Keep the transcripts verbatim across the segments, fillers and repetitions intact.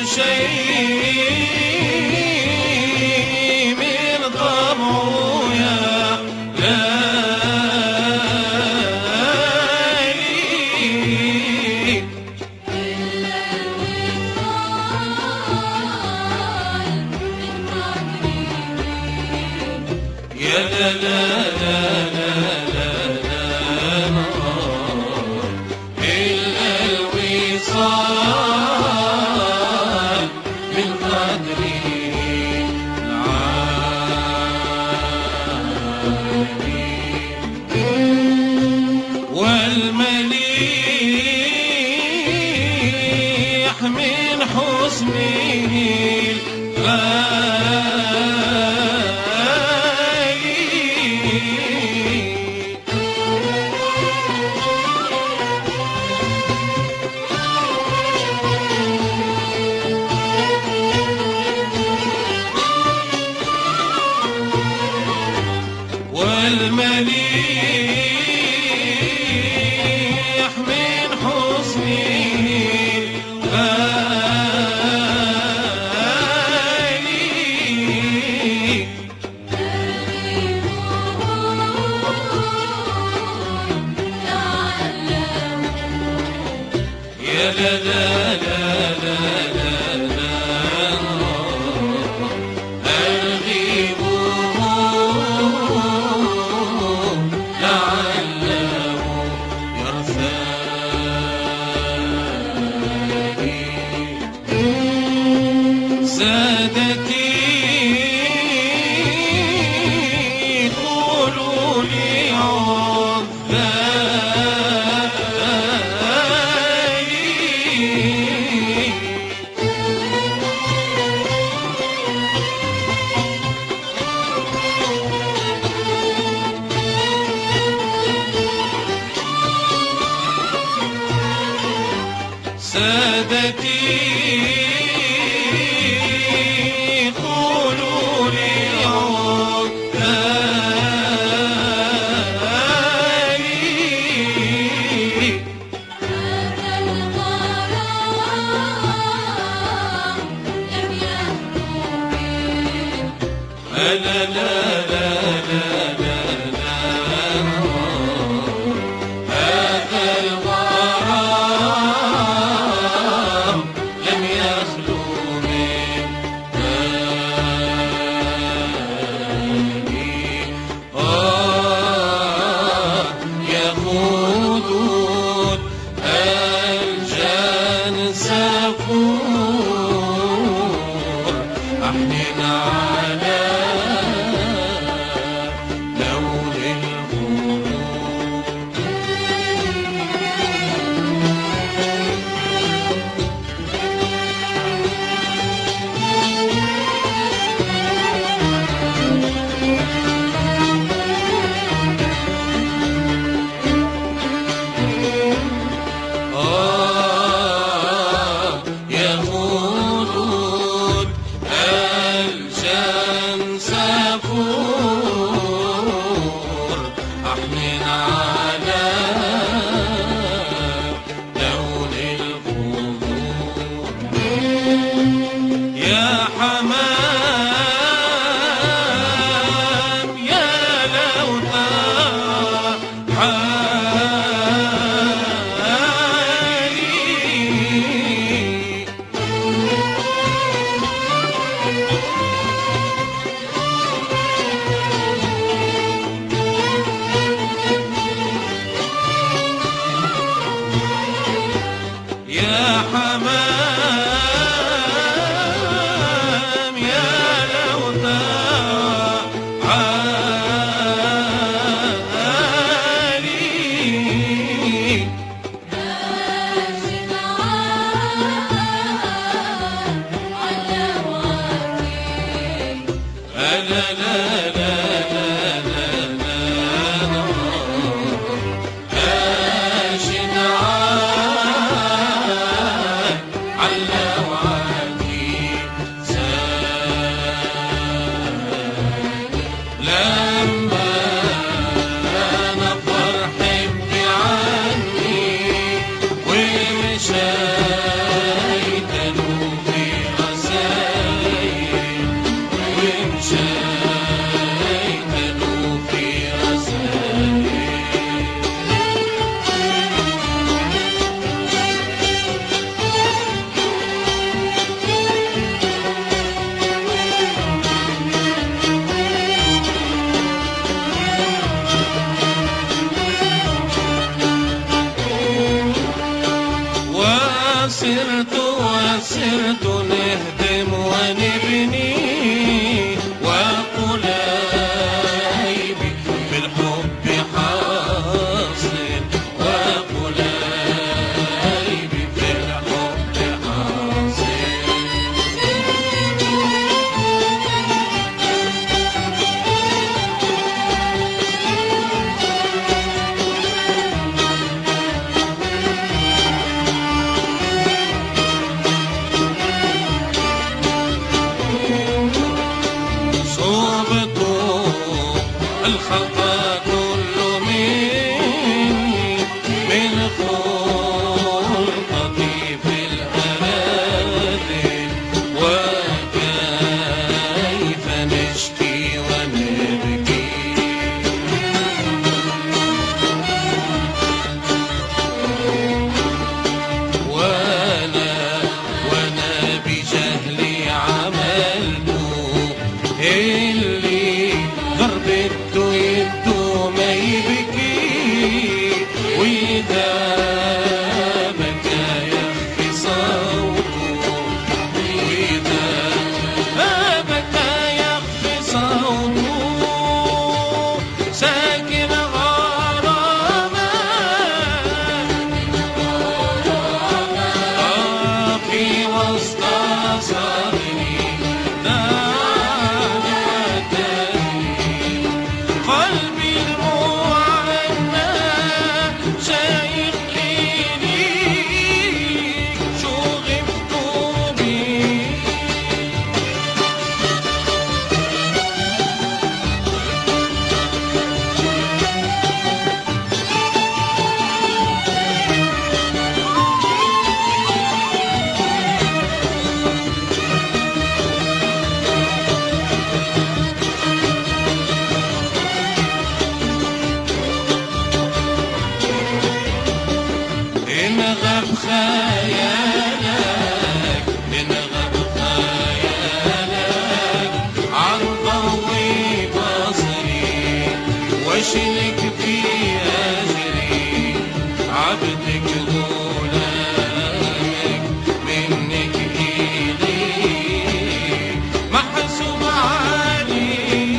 شيء من طبعه يا ليالي إلا الوصال من قدري يا لا لا لا لا لا لا إلا الوصال من قدري والمليح من حسنه الغالي والمليح من حسنه الغالي يا لا لا لا لا لا لا أرغبه لعله يرثاني سادتي قولوا لي عذابي سادتي قولوا لي عذابي هذا الغرام لم يخلو من لا لا لا لا لا لا هذا الغرام لم يخلو من بالي آه يا خدود الجان سفور أحنن على لون الخدود آه يا خدود الجان قلت نهدم ونبني وقلايبي في الحب حاصل وقلايبي في الحب حاصل الخطا كل مني من خلطتي في الأراذل وكيف نشكي ونبكي وانا وانا بجهلي عملته اللي غربته يده ما يبكي وإذا بكى يخفي صوته وإذا بكى يخفي صوته ساكن غرامة في وسط صدري قلبي المعنى شايف ليك شغفت بيك إن غاب خيالك إن غاب خيالك عن ضوء بصري واشلك في أجري عبدك غلامك منك إليك محسوب عليك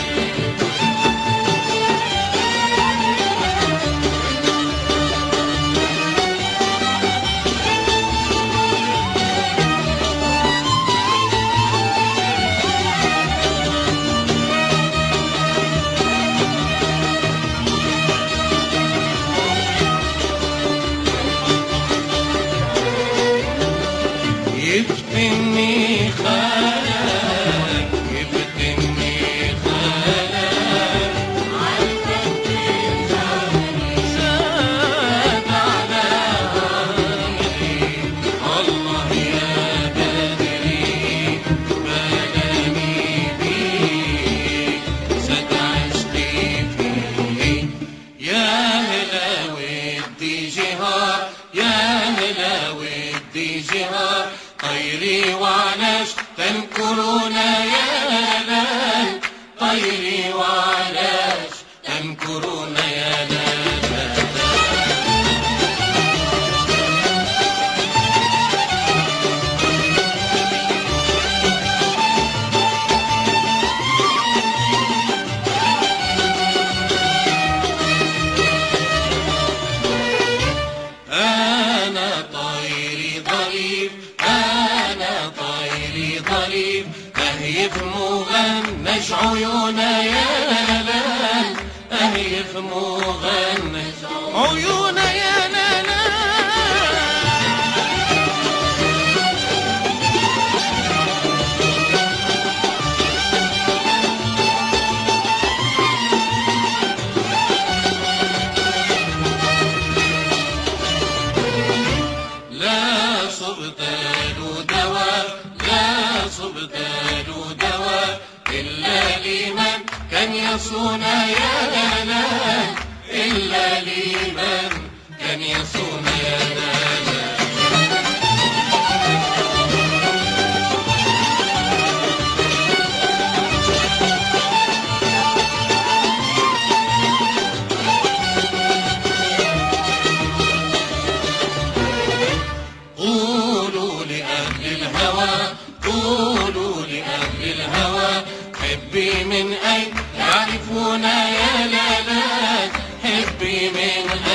يفتني خالك يفتني خالك زاد على أمري الله يا بدري بلاني بيك زاد عشقي فيه يا هلا ودي جهار يا هلا ودي جهار طيري وعلاش تنكرون يا لال طيري وعلاش تنكرون يا لال أنا طيري ضريب أنا طيري ضريب أهيف مغنش عيون يا لال أهيف مغنش عيون يا لال لا صبت له دواء لا صبت له دواء إلا لمن كان يصون يا لال إلا لمن كان يصون يا لال قولوا لأهل لأهل الهوى قولوا لأهل الهوى حبي من أين يعرفون يا لا لا حبي من